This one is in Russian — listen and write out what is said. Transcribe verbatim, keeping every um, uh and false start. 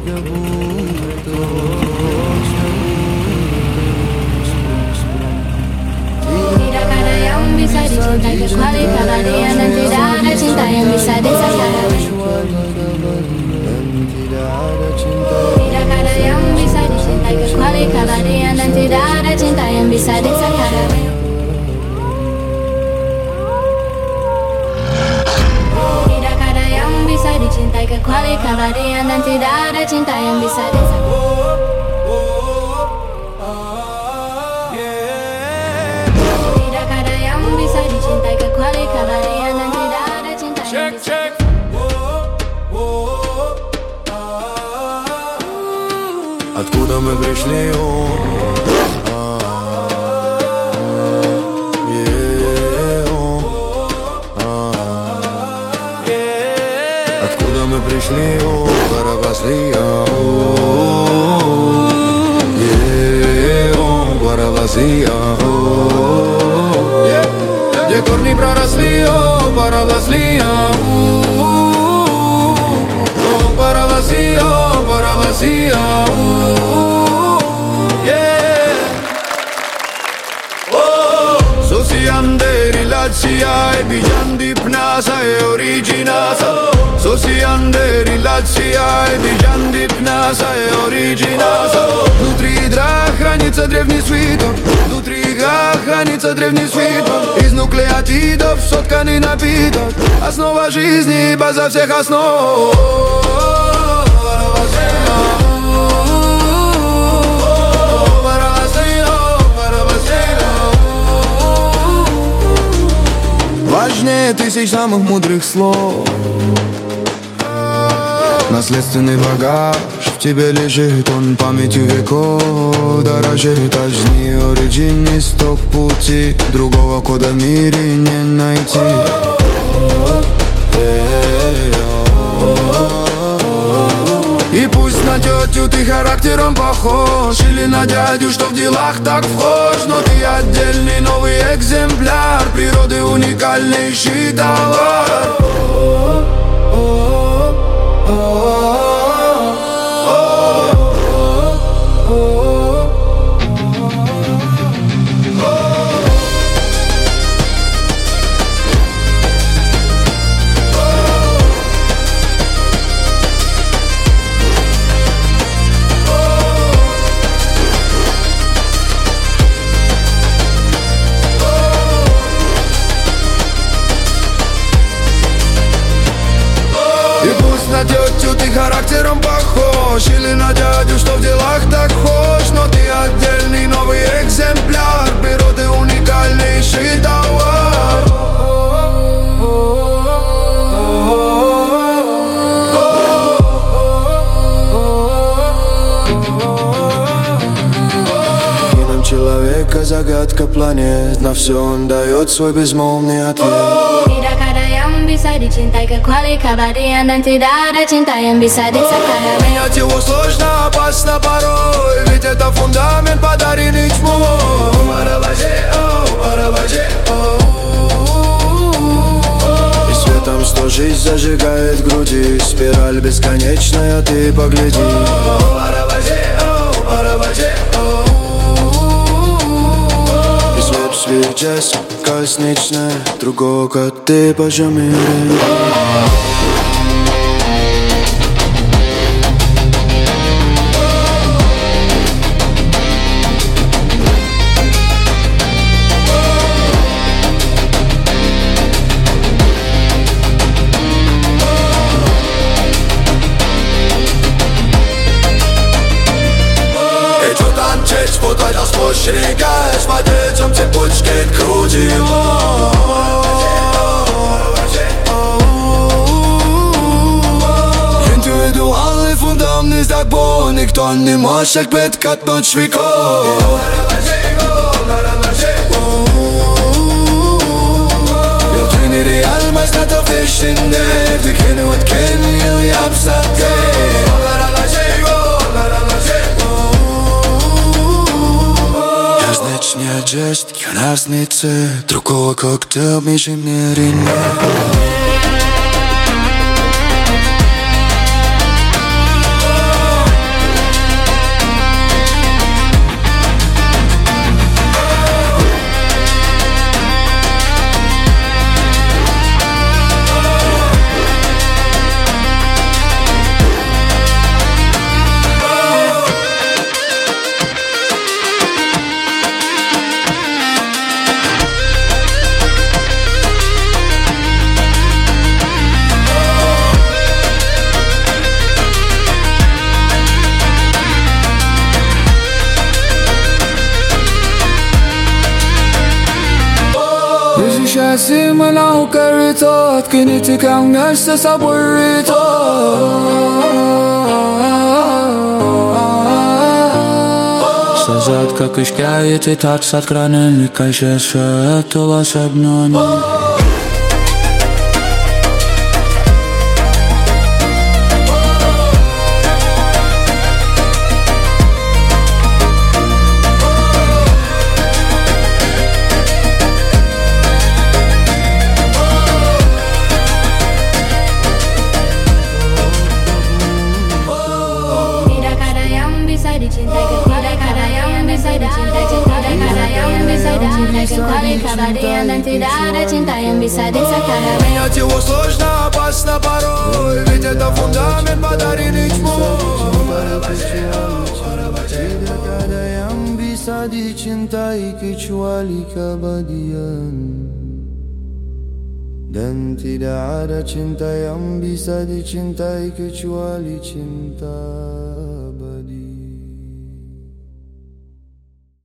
Tidak ada yang bisa dicintai kecuali keabadian, dan tidak ada cinta yang bisa disakiti. Tidak ada yang bisa dicintai kecuali keabadian, dan tidak ada cinta yang bisa disakiti. Tidak ada yang bisa dicintai kecuali keabadian, dan tidak ada cinta yang bisa disakiti. Tidak ada yang bisa dicintai kecuali keabadian, dan tidak ada cinta yang bisa disakiti. Откуда мы пришли, о, а, е, о, а, откуда мы пришли, о, Барабасия, о, е, о, Барабасия, о, где корни проросли, о, Барабасия, о, Барабасия, Барабасия. E bigiandi pnasa e originasa. Сосианде релация e bigiandi pnasa e originasa. Внутри дра хранится древний свиток. Внутри га хранится древний свиток. Из нуклеотидов сотканный напиток. Основа жизни, база всех основ. Важнее тысяч самых мудрых слов. Наследственный багаж в тебе лежит, он памятью веков дорожит. Ажни оригин, исток пути, другого кода в мире не найти. И пусть на тетю ты характером похож, или на дядю, что в делах так вхож, но ты отдельный новый экземпляр природы, уникальнейший товар. На тетю ты характером похож, или на дядю, что в делах так вхож, но ты отдельный новый экземпляр природы, уникальнейший товар. Геном человека загадка планет, на все он дает свой безмолвный ответ. Bisa dicintai kecuali keabadian, dan tidak ada cinta yang bisa disakiti. Менять его сложно, опасно порой, ведь это фундамент, подаренный тьмой. И светом сто жизнь зажигает в груди, спираль бесконечная, ты погляди. И свет в свече космичная, другого, как ты, пожалуй. Смотреть, он цепочки крутил. Индивидуальный фундаментный закон, никто не может перекатнуть швейков. Ты нереальность, это вечный, ты кинул, откинул, я обсадил. Язычные жест, юнасницы, другого коктейль, между мире нет. masih menakar tot, kini tikang nasa sabur ito. Сазат как ишкает и так с откранами, кайшеша тола сабнони. Dicintai kepada kata yang bisa dicintai, cintai kata yang bisa dicintai kecuali keabadian dan tidak ada cinta yang bisa disakara. Менять его сложно, опасно порой, ведь это фундамент подаренный тьмой. Tidak ada yang bisa dicintai kecuali keabadian, dan tidak ada cinta yang bisa dicintai kecuali cinta.